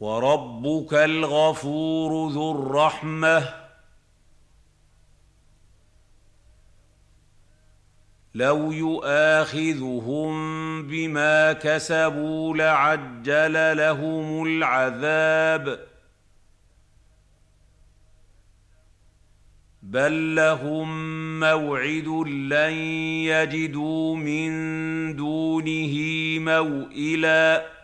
وَرَبُّكَ الْغَفُورُ ذُو الرَّحْمَةِ. لَوْ يُؤَاخِذُهُم بِمَا كَسَبُوا لَعَجَّلَ لَهُمُ الْعَذَابَ ۚ بَل لَّهُم مَّوْعِدٌ لَّن يَجِدُوا مِن دُونِهِ مَوْئِلًا